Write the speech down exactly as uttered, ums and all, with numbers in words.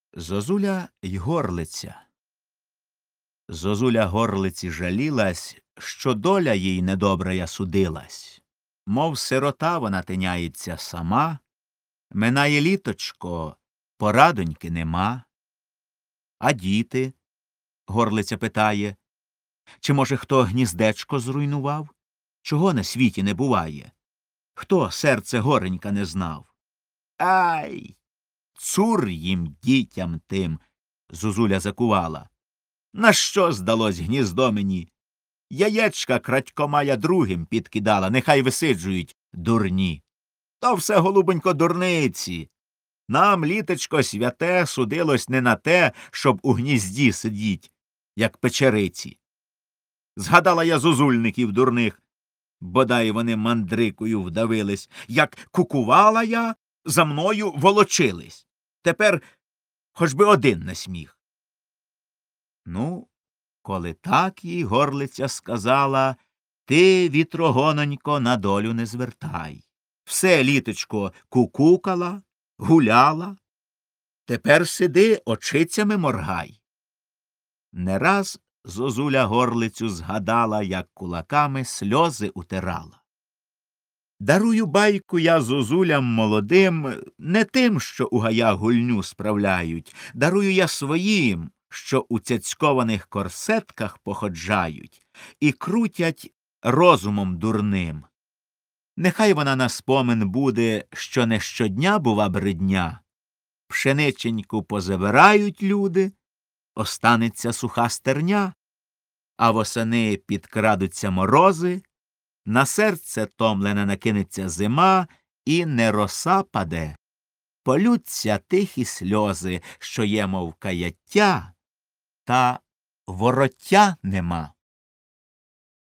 Зозуля й горлиця. Зозуля горлиці жалілась, що доля їй недобрая судилась. Мов сирота вона тиняється сама, минає літочко, порадоньки нема. А діти? Горлиця питає. Чи, може, хто гніздечко зруйнував? Чого на світі не буває? Хто серце горенька не знав? Ай! Цур їм, дітям тим, Зозуля закувала. На що здалось гніздо мені? Яєчка крадькома я другим підкидала, нехай висиджують, дурні. То все, голубонько, дурниці. Нам, літочко святе, судилось не на те, щоб у гнізді сидіть, як печериці. Згадала я зозульників дурних, бодай вони мандрикою вдавились. Як кукувала я, за мною волочились. Тепер хоч би один на сміх. Ну, коли так їй горлиця сказала, ти, вітрогононько, на долю не звертай. Все літочко кукукала, гуляла. Тепер сиди, очицями моргай. Не раз Зозуля горлицю згадала, як кулаками сльози утирала. Дарую байку я зозулям молодим не тим, що у гаях гульню справляють, дарую я своїм, що у цяцькованих корсетках походжають і крутять розумом дурним. Нехай вона на спомин буде, що не щодня бува бредня. Пшениченьку позабирають люди, останеться суха стерня, а восени підкрадуться морози, на серце томлене накинеться зима, і не роса паде. Полються тихі сльози, що є, мов каяття, та вороття нема.